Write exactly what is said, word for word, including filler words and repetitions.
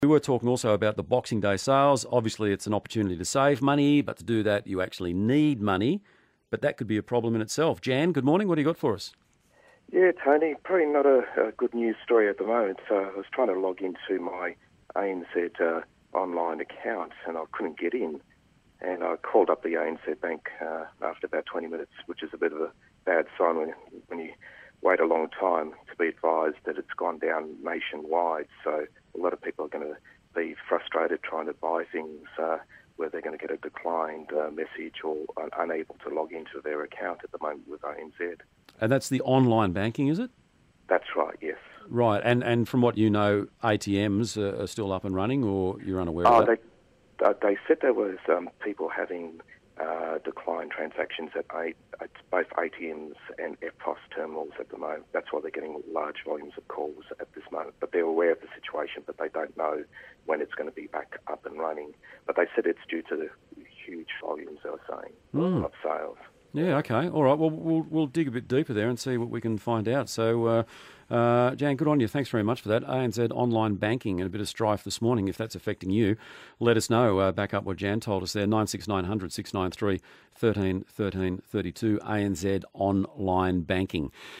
We were talking also about the Boxing Day sales. Obviously, it's an opportunity to save money, but to do that, you actually need money. But that could be a problem in itself. Jan, good morning. What do you got for us? Yeah, Tony, probably not a, a good news story at the moment. So I was trying to log into my A N Z uh, online account and I couldn't get in. And I called up the A N Z Bank uh, after about twenty minutes, which is a bit of a bad sign when, when you wait a long time to be advised that it's gone down nationwide. So a lot of people are going to be frustrated trying to buy things uh, where they're going to get a declined uh, message or un- unable to log into their account at the moment with A N Z. And that's the online banking, is it? That's right, yes. Right. And and from what you know, A T Ms are, are still up and running, or you're unaware Oh, of that? they, uh, they said there was um, people having uh, declined transactions at, a, at both A T Ms and F P O S terminals at the moment. That's why they're getting large volumes of calls at this moment. But they're aware of the situation, but they don't know when it's going to be back up and running. But they said it's due to the huge volumes, they were saying, Mm. of sales. Yeah, okay. All right. Well, we'll we'll dig a bit deeper there and see what we can find out. So, uh, uh, Jan, good on you. Thanks very much for that. A N Z online banking and a bit of strife this morning. If that's affecting you, let us know. Uh, back up what Jan told us there. nine six nine hundred six nine three thirteen thirteen thirty two. A N Z online banking.